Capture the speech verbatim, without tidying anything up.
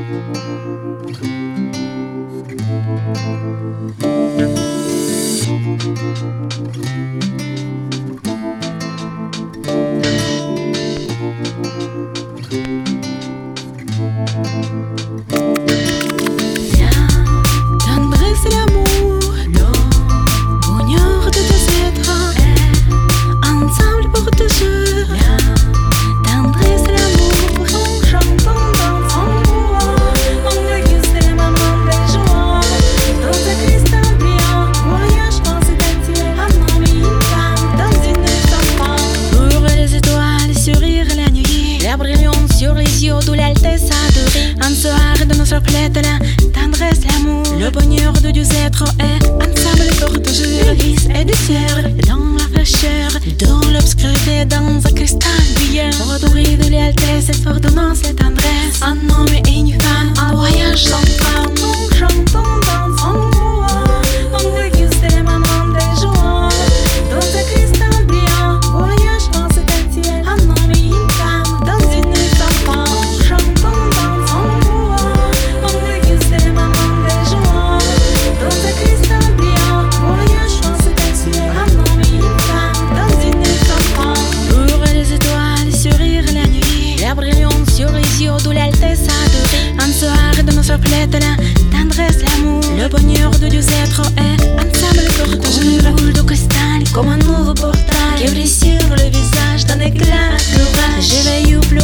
Le bonheur de Dieu être est ensemble partagé. La vie est du ciel, dans la fraîcheur, dans l'obscurité, dans un cristal brillant. Adorer de l'altesse, cette ordonnance, cette tendresse. Un homme et une femme, un voyage sans fin. On chante, on danse, on voit, on déguste les moments des joies. Dans un cristal brillant, voyage transcendentiel. Un homme et une femme, dans une nuit sans fin. On chante, on danse, on voit, on déguste les moments des joies. Dans un cristal brillant, voyage transcendentiel. Un homme et une femme, dans une nuit sans fin. Pour les étoiles, sourire la nuit, la brillance sur les yeux d'où l'altesse adorée. Un soir de nos reflètes la tendresse, l'amour. Le bonheur de Dieu être est ensemble partagé. Comme une boule de cristal, comme un nouveau portail qui brille sur le visage d'un éclat global. Je veille